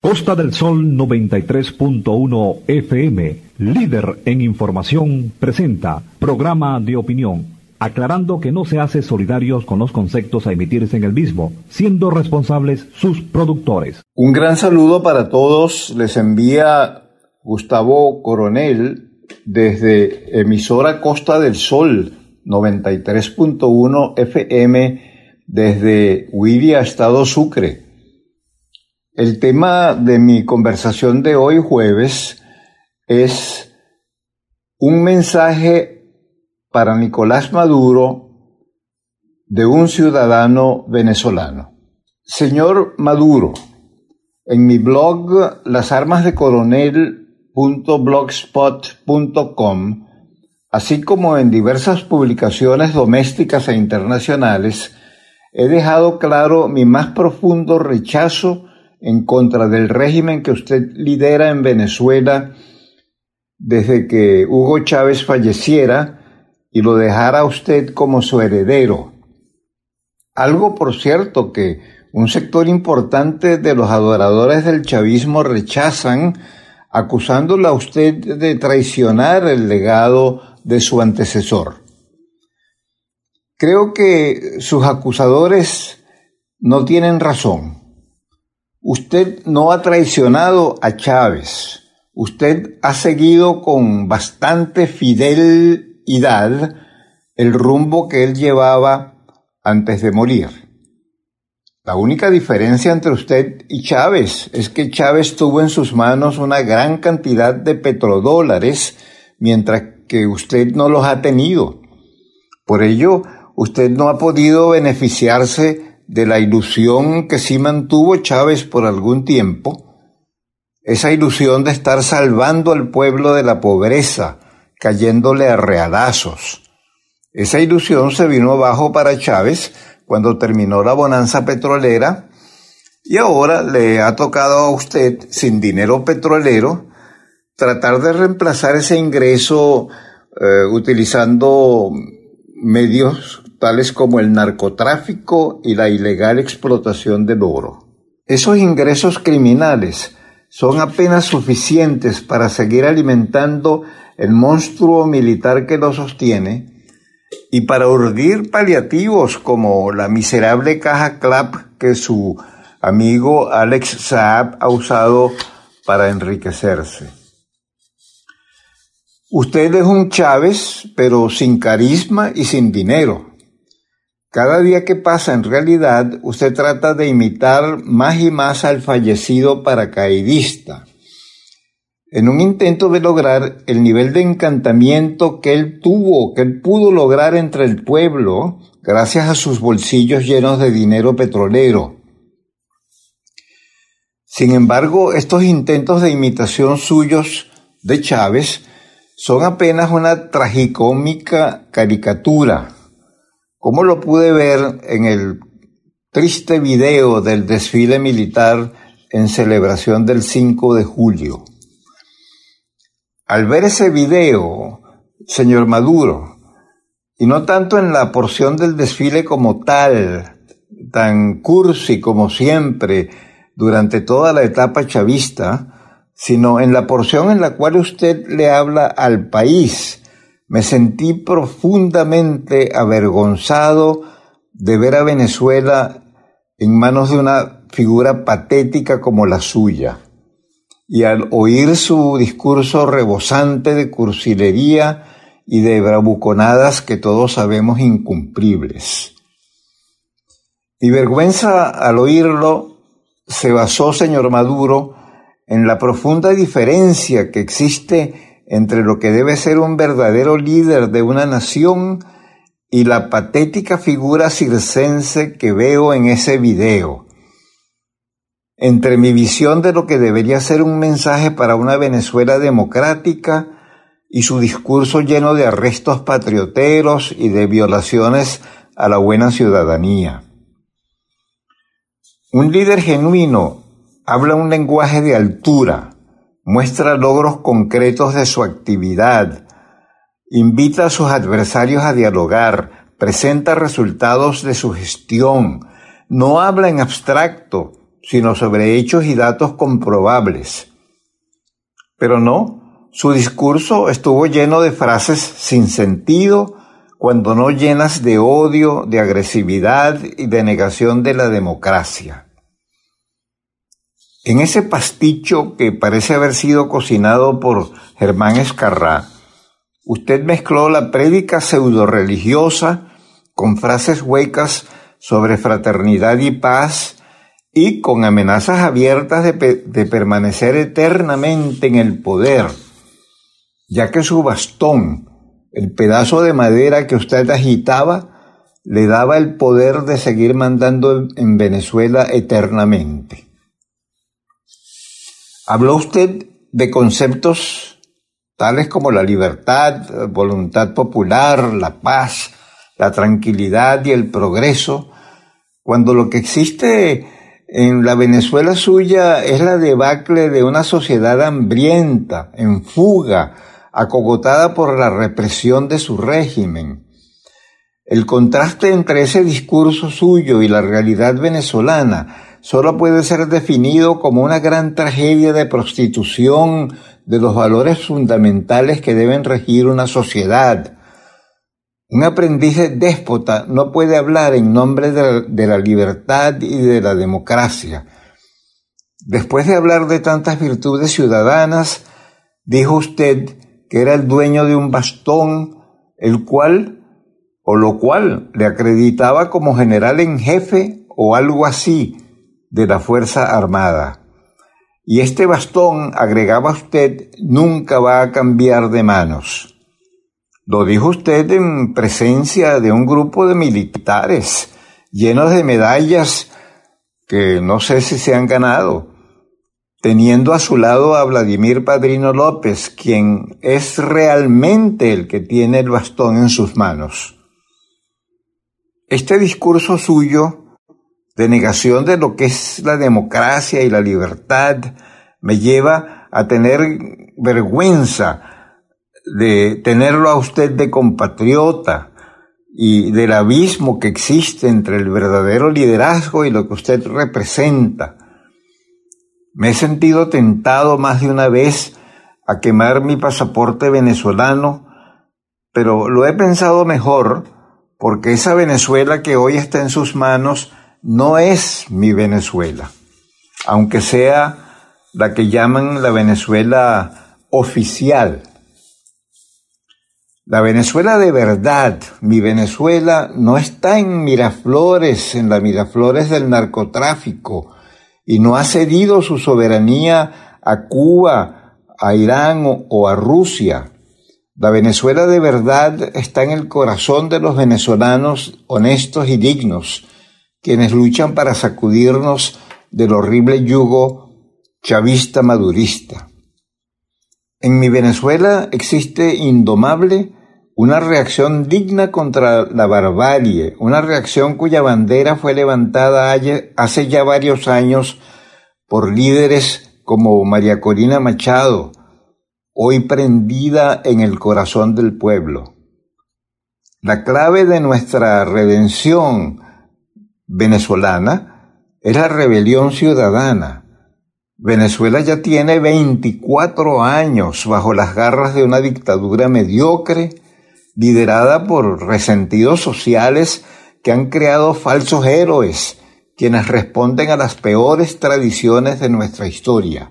Costa del Sol 93.1 FM, líder en información, presenta programa de opinión, aclarando que no se hace solidarios con los conceptos a emitirse en el mismo, siendo responsables sus productores. Un gran saludo para todos, les envía Gustavo Coronel desde emisora Costa del Sol 93.1 FM desde Huiria, Estado Sucre. El tema de mi conversación de hoy jueves es un mensaje para Nicolás Maduro de un ciudadano venezolano. Señor Maduro, en mi blog lasarmasdecoronel.blogspot.com, así como en diversas publicaciones domésticas e internacionales, he dejado claro mi más profundo rechazo en contra del régimen que usted lidera en Venezuela desde que Hugo Chávez falleciera y lo dejara a usted como su heredero. Algo, por cierto, que un sector importante de los adoradores del chavismo rechazan, acusándolo a usted de traicionar el legado de su antecesor. Creo que sus acusadores no tienen razón. Usted no ha traicionado a Chávez. Usted ha seguido con bastante fidelidad el rumbo que él llevaba antes de morir. La única diferencia entre usted y Chávez es que Chávez tuvo en sus manos una gran cantidad de petrodólares, mientras que usted no los ha tenido. Por ello, usted no ha podido beneficiarse de la ilusión que sí mantuvo Chávez por algún tiempo, esa ilusión de estar salvando al pueblo de la pobreza, cayéndole a realazos. Esa ilusión se vino abajo para Chávez cuando terminó la bonanza petrolera y ahora le ha tocado a usted, sin dinero petrolero, tratar de reemplazar ese ingreso utilizando medios tales como el narcotráfico y la ilegal explotación del oro. Esos ingresos criminales son apenas suficientes para seguir alimentando el monstruo militar que lo sostiene y para urdir paliativos como la miserable caja CLAP que su amigo Alex Saab ha usado para enriquecerse. Usted es un Chávez, pero sin carisma y sin dinero. Cada día que pasa, en realidad, usted trata de imitar más y más al fallecido paracaidista, en un intento de lograr el nivel de encantamiento que él pudo lograr entre el pueblo, gracias a sus bolsillos llenos de dinero petrolero. Sin embargo, estos intentos de imitación suyos de Chávez son apenas una tragicómica caricatura, como lo pude ver en el triste video del desfile militar en celebración del 5 de julio. Al ver ese video, señor Maduro, y no tanto en la porción del desfile como tal, tan cursi como siempre durante toda la etapa chavista, sino en la porción en la cual usted le habla al país, me sentí profundamente avergonzado de ver a Venezuela en manos de una figura patética como la suya. Y al oír su discurso rebosante de cursilería y de bravuconadas que todos sabemos incumplibles. Mi vergüenza al oírlo se basó, señor Maduro, en la profunda diferencia que existe entre lo que debe ser un verdadero líder de una nación y la patética figura circense que veo en ese video. Entre mi visión de lo que debería ser un mensaje para una Venezuela democrática y su discurso lleno de arrestos patrioteros y de violaciones a la buena ciudadanía. Un líder genuino habla un lenguaje de altura, muestra logros concretos de su actividad, invita a sus adversarios a dialogar, presenta resultados de su gestión, no habla en abstracto, sino sobre hechos y datos comprobables. Pero no, su discurso estuvo lleno de frases sin sentido, cuando no llenas de odio, de agresividad y de negación de la democracia. En ese pasticho que parece haber sido cocinado por Germán Escarrá, usted mezcló la prédica pseudo-religiosa con frases huecas sobre fraternidad y paz y con amenazas abiertas de permanecer eternamente en el poder, ya que su bastón, el pedazo de madera que usted agitaba, le daba el poder de seguir mandando en Venezuela eternamente. Habló usted de conceptos tales como la libertad, voluntad popular, la paz, la tranquilidad y el progreso, cuando lo que existe en la Venezuela suya es la debacle de una sociedad hambrienta, en fuga, acogotada por la represión de su régimen. El contraste entre ese discurso suyo y la realidad venezolana solo puede ser definido como una gran tragedia de prostitución de los valores fundamentales que deben regir una sociedad. Un aprendiz déspota no puede hablar en nombre de la libertad y de la democracia. Después de hablar de tantas virtudes ciudadanas, dijo usted que era el dueño de un bastón, lo cual le acreditaba como general en jefe o algo así de la Fuerza Armada. Y este bastón, agregaba usted, nunca va a cambiar de manos. Lo dijo usted en presencia de un grupo de militares llenos de medallas que no sé si se han ganado, teniendo a su lado a Vladimir Padrino López, quien es realmente el que tiene el bastón en sus manos. Este discurso suyo de negación de lo que es la democracia y la libertad me lleva a tener vergüenza de tenerlo a usted de compatriota y del abismo que existe entre el verdadero liderazgo y lo que usted representa. Me he sentido tentado más de una vez a quemar mi pasaporte venezolano, pero lo he pensado mejor porque esa Venezuela que hoy está en sus manos no es mi Venezuela, aunque sea la que llaman la Venezuela oficial. La Venezuela de verdad, mi Venezuela, no está en Miraflores, en la Miraflores del narcotráfico, y no ha cedido su soberanía a Cuba, a Irán o a Rusia. La Venezuela de verdad está en el corazón de los venezolanos honestos y dignos, quienes luchan para sacudirnos del horrible yugo chavista madurista. En mi Venezuela existe indomable una reacción digna contra la barbarie, una reacción cuya bandera fue levantada hace ya varios años por líderes como María Corina Machado, hoy prendida en el corazón del pueblo. La clave de nuestra redención venezolana es la rebelión ciudadana. Venezuela ya tiene 24 años bajo las garras de una dictadura mediocre, liderada por resentidos sociales que han creado falsos héroes, quienes responden a las peores tradiciones de nuestra historia.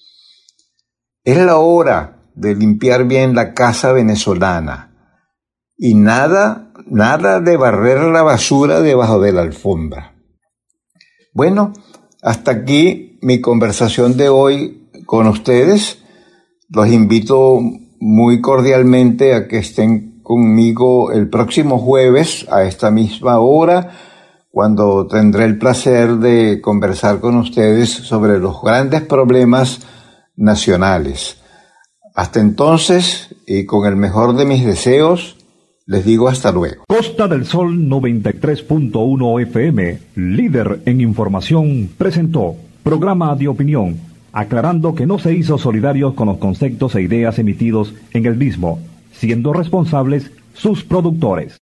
Es la hora de limpiar bien la casa venezolana y nada de barrer la basura debajo de la alfombra. Bueno, hasta aquí mi conversación de hoy con ustedes. Los invito muy cordialmente a que estén conmigo el próximo jueves a esta misma hora, cuando tendré el placer de conversar con ustedes sobre los grandes problemas nacionales. Hasta entonces, y con el mejor de mis deseos, les digo hasta luego. Costa del Sol 93.1 FM, líder en información, presentó programa de opinión, aclarando que no se hizo solidarios con los conceptos e ideas emitidos en el mismo, siendo responsables sus productores.